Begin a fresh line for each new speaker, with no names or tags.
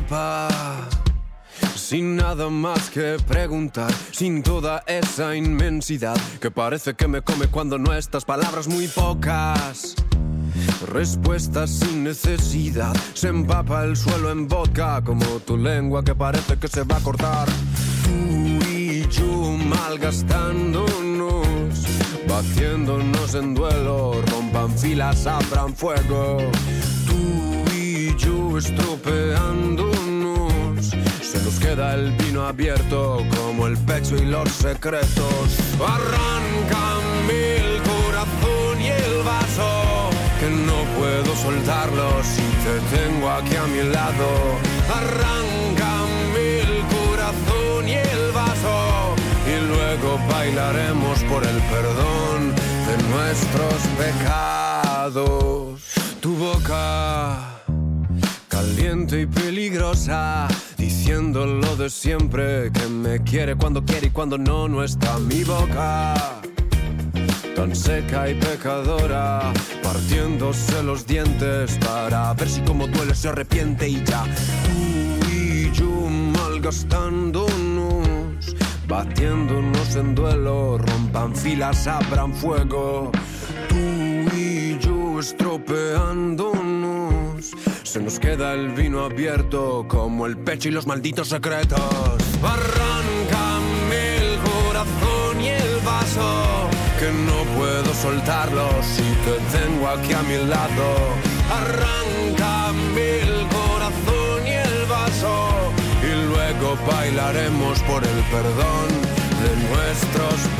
escapa, sin nada más que preguntar, sin toda esa inmensidad que parece que me come cuando no estás. Palabras muy pocas, respuestas sin necesidad. Se empapa el suelo en vodka, como tu lengua que parece que se va a cortar. Tú y yo malgastándonos, batiéndonos en duelo. Rompan filas, abran fuego. Tú y yo estropeándonos. Se nos queda el vino abierto como el pecho y los secretos. Arráncame el corazón y el vaso, que no puedo soltarlo si te tengo aquí a mi lado. Arráncame el corazón y el vaso, y luego bailaremos por el perdón de nuestros pecados. Tu boca, caliente y peligrosa, diciendo lo de siempre, que me quiere y cuando no, no está. Mi boca, tan seca y pecadora, partiéndose los dientes para ver si como duele se arrepiente. Y ya, tú y yo malgastándonos, batiéndonos en duelo. Rompan filas, abran fuego. Tú y yo estropeándonos. Se nos queda el vino abierto como el pecho y los malditos secretos. Arráncame el corazón y el vaso, que no puedo soltarlo si te tengo aquí a mi lado. Arráncame el corazón y el vaso, y luego bailaremos por el perdón de nuestros